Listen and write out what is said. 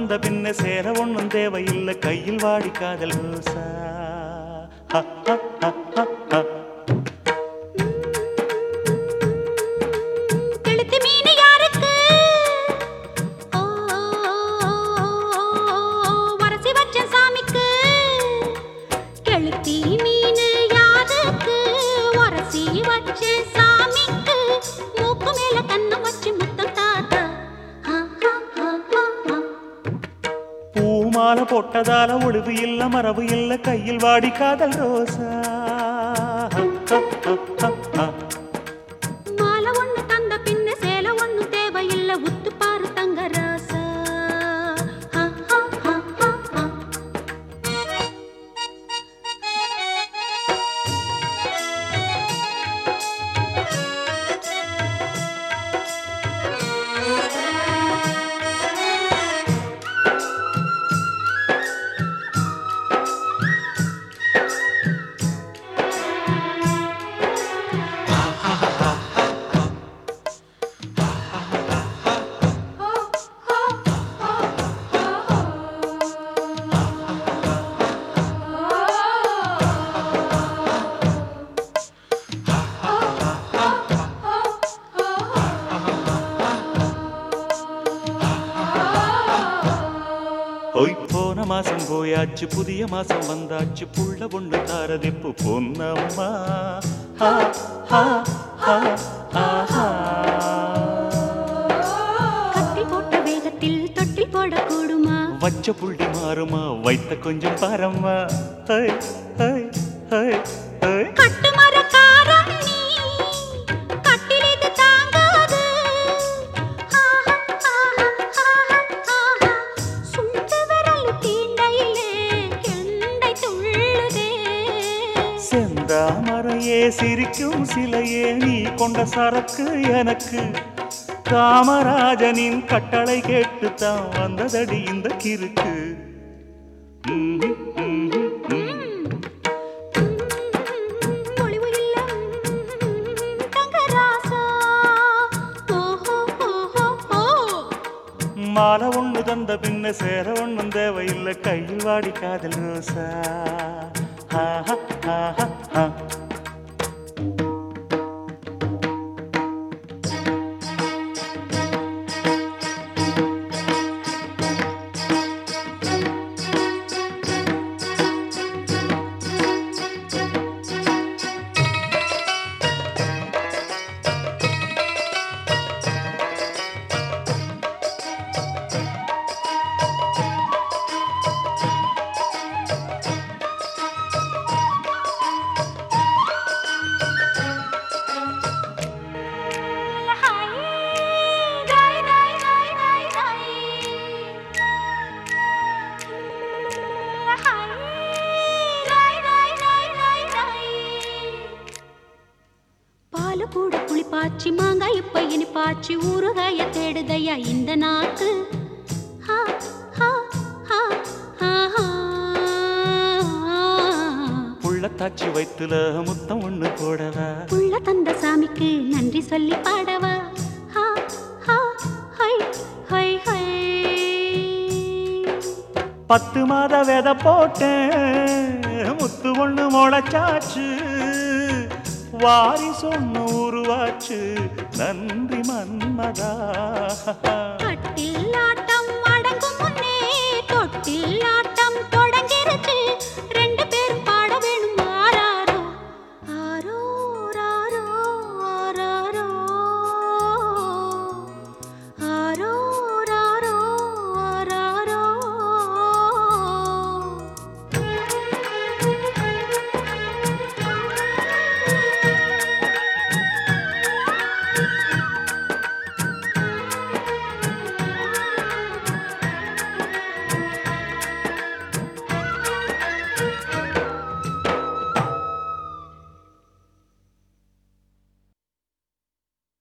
தந்த பின்ன சேர ஒண்ணும் தேவையில்லை கையில் வாடி காதல் ரோசா. மாலை போட்டதால ஒளிவு இல்ல மரபு இல்ல கையில் வாடி காதல் ரோசா. மாலை ஒண்ணு தந்த பின்ன சேல ஒண்ணு தேவையில்லை உத்து பாரு தங்க ராசா. போன மாசம் போயாச்சு புதிய மாசம் வந்தாச்சு புள்ள பொண்ணு தாரதிப்பு பொன்னம்மா. கட்டி போட்ட வேகத்தில் தொட்டி போடக்கூடுமா வச்ச புள்ளி மாறுமா வைத்த கொஞ்சம் பாரம்மா. செந்தாமரையே சிரிக்கும் சிலையே நீ கொண்ட சரக்கு எனக்கு காமராஜனின் கட்டளை கேட்டுத்தான் வந்ததடி இந்த கிறுக்கு. மாலை ஒண்ணு தந்த பின்ன சேர ஒண்ணும் தேவையில்லை கையில் வாடி காதல் ரோசா. கூட புளிப்பாச்சி மாங்காய் இப்ப இனிப்பாச்சி ஊறுகாய தேடுதையா இந்த நாக்கு. புள்ளத்தாச்சி வயித்துல முத்தம் ஒண்ணு போடவா புள்ள தந்த சாமிக்கு நன்றி சொல்லி பாடவா. 10 மாத விதை போட்டேன் முத்து ஒண்ணு முளைச்சாச்சு வாரி சொன்ன உருவாச்சு நன்றி மன்மதா. கட்டில் ஆட்டம் அடங்கும் முன்னே தொட்டில்